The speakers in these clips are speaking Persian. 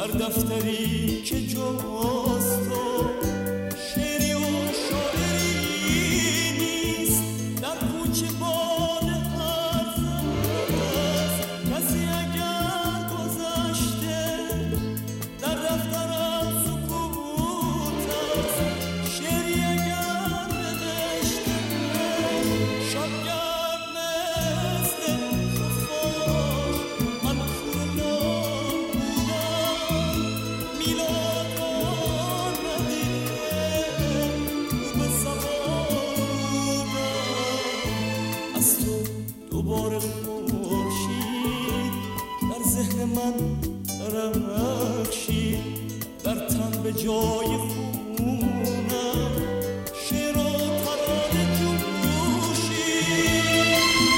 در دفتری که جاست تو شعری و شاعری نیست، در کوچه باد حرف است کسی اگر گذشته، در دفترم سکوت است شعری اگر نوشته، شبگر مثل خفاش من خورنام بودم، میلاد ندیده رو به سوار بودم، از تو دوباره خورشید در ذهن من درخشید، در تن به جای خونم شعر و ترانه جوشید.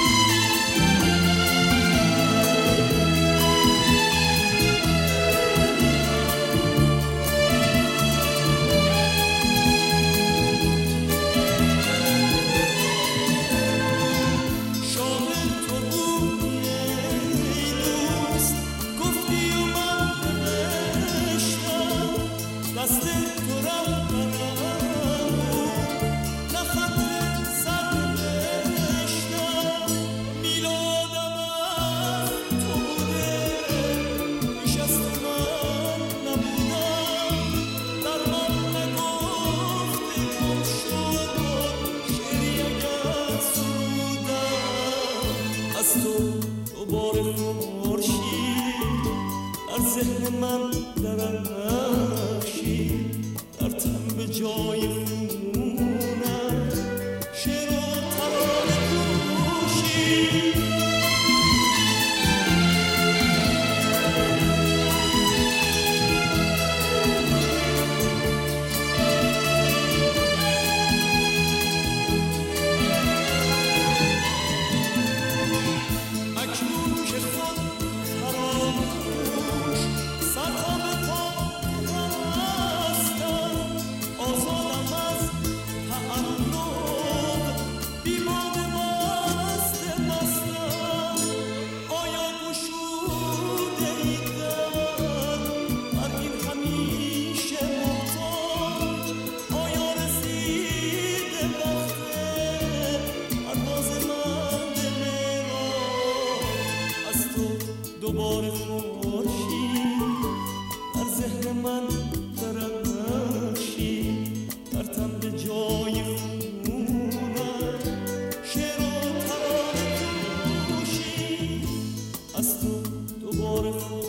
شاهد تو بودی ای دوست، گفتی و من نوشتم، دست تو رهبرم بود، نه خط سر نوشتم، میلادم از تو بوده، نشست من نبودم، در من نگفتی گم شد شعری اگر سرودم، از تو دوباره خورشید در ذهن من درخشید، در تن به جای خونم شعر و ترانه جوشید. اکنون که خود فراموش سرها به پا هستم، آزادم از تعلق بیمانه مست مستم، آیا گشوده ای در بر این همیشه محتاج، آیا رسیده وقت پرواز من به معراج، از تو دوباره خورشید در ذهن من درخشید، در تن به جای خونم شعر و ترانه جوشید، از تو دوباره خورشید